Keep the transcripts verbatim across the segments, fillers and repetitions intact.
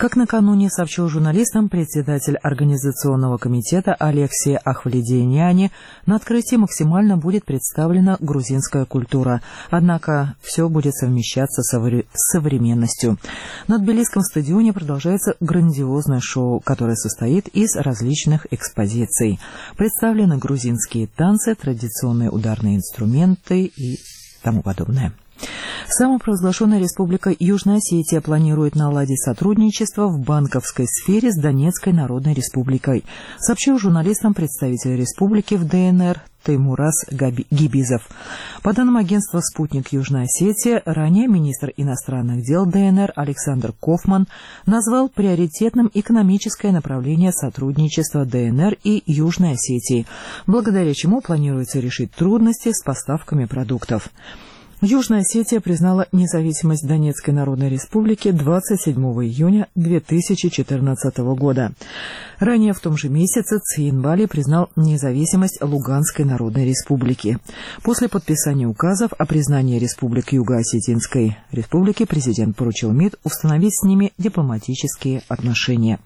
Как накануне сообщил журналистам председатель Организационного комитета Алексей Ахвалединяни, на открытии максимально будет представлена грузинская культура, однако все будет совмещаться с современностью. На Тбилисском стадионе продолжается грандиозное шоу, которое состоит из различных экспозиций. Представлены грузинские танцы, традиционные ударные инструменты и тому подобное. Самопровозглашенная республика Южная Осетия планирует наладить сотрудничество в банковской сфере с Донецкой Народной Республикой, сообщил журналистам представитель республики в ДНР Теймураз Гибизов. По данным агентства «Спутник Южная Осетия», ранее министр иностранных дел ДНР Александр Кофман назвал приоритетным экономическое направление сотрудничества ДНР и Южной Осетии, благодаря чему планируется решить трудности с поставками продуктов. Южная Осетия признала независимость Донецкой Народной Республики двадцать седьмого июня две тысячи четырнадцатого года. Ранее в том же месяце Цхинвали признал независимость Луганской Народной Республики. После подписания указов о признании республик Юго-Осетинской Республики президент поручил МИД установить с ними дипломатические отношения.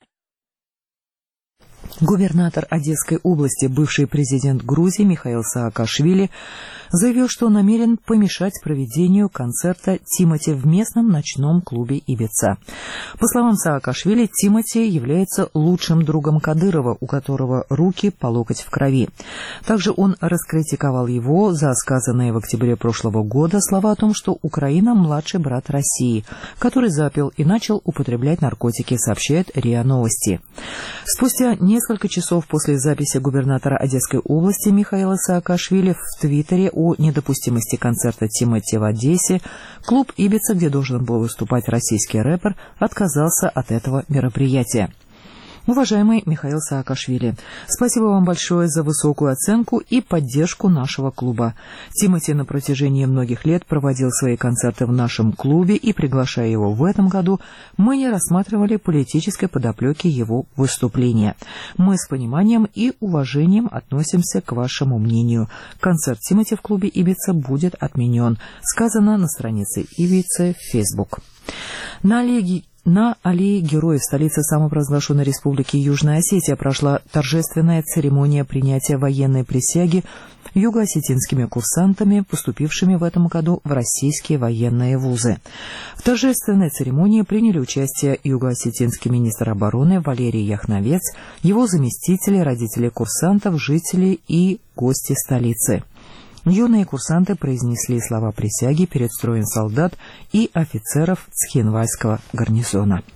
Губернатор Одесской области, бывший президент Грузии Михаил Саакашвили, заявил, что намерен помешать проведению концерта Тимати в местном ночном клубе «Ибица». По словам Саакашвили, Тимати является лучшим другом Кадырова, у которого руки по локоть в крови. Также он раскритиковал его за сказанные в октябре прошлого года слова о том, что Украина – младший брат России, который запил и начал употреблять наркотики, сообщает РИА Новости. Спустя несколько часов после записи губернатора Одесской области Михаила Саакашвили в Твиттере о недопустимости концерта Тимати в Одессе, клуб «Ибица», где должен был выступать российский рэпер, отказался от этого мероприятия. Уважаемый Михаил Саакашвили, спасибо вам большое за высокую оценку и поддержку нашего клуба. Тимати на протяжении многих лет проводил свои концерты в нашем клубе, и, приглашая его в этом году, мы не рассматривали политической подоплеки его выступления. Мы с пониманием и уважением относимся к вашему мнению. Концерт Тимати в клубе «Ибица» будет отменен, сказано на странице «Ибицы» в Facebook. На Олеге На аллее Героев столицы самопровозглашенной республики Южная Осетия прошла торжественная церемония принятия военной присяги юго-осетинскими курсантами, поступившими в этом году в российские военные вузы. В торжественной церемонии приняли участие юго-осетинский министр обороны Валерий Яхновец, его заместители, родители курсантов, жители и гости столицы. Юные курсанты произнесли слова присяги перед строем солдат и офицеров Цхинвальского гарнизона.